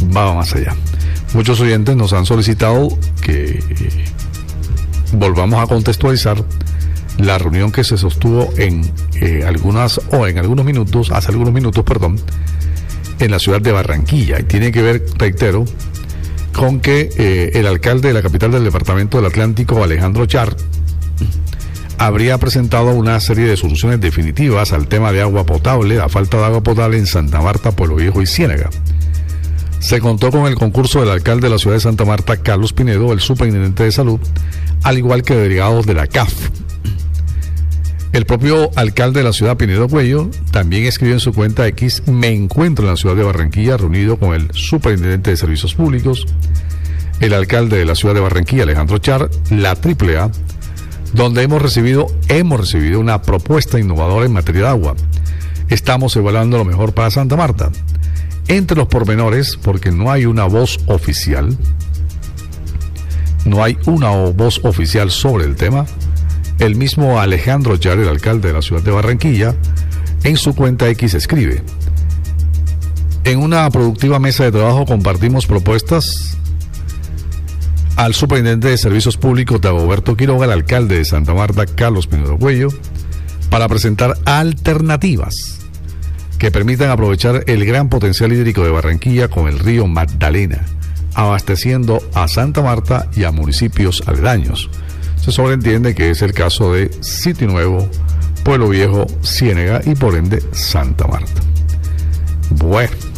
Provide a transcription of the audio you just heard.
va más allá. Muchos oyentes nos han solicitado que volvamos a contextualizar la reunión que se sostuvo hace algunos minutos, en la ciudad de Barranquilla, y tiene que ver, reitero, con que el alcalde de la capital del departamento del Atlántico, Alejandro Char, habría presentado una serie de soluciones definitivas al tema de agua potable, la falta de agua potable en Santa Marta, Pueblo Viejo y Ciénaga. Se contó con el concurso del alcalde de la ciudad de Santa Marta, Carlos Pinedo, el superintendente de salud, al igual que delegados de la CAF. El propio alcalde de la ciudad, Pinedo Cuello, también escribió en su cuenta X: me encuentro en la ciudad de Barranquilla reunido con el superintendente de servicios públicos, el alcalde de la ciudad de Barranquilla, Alejandro Char, la AAA, donde hemos recibido una propuesta innovadora en materia de agua. Estamos evaluando lo mejor para Santa Marta. Entre los pormenores, porque no hay una voz oficial sobre el tema, el mismo Alejandro Char, el alcalde de la ciudad de Barranquilla, en su cuenta X escribe: en una productiva mesa de trabajo compartimos propuestas al superintendente de servicios públicos, Dagoberto Quiroga, al alcalde de Santa Marta, Carlos Pinedo Cuello, para presentar alternativas que permitan aprovechar el gran potencial hídrico de Barranquilla con el río Magdalena, abasteciendo a Santa Marta y a municipios aledaños. Se sobreentiende que es el caso de Sitio Nuevo, Pueblo Viejo, Ciénaga y por ende Santa Marta. Bueno,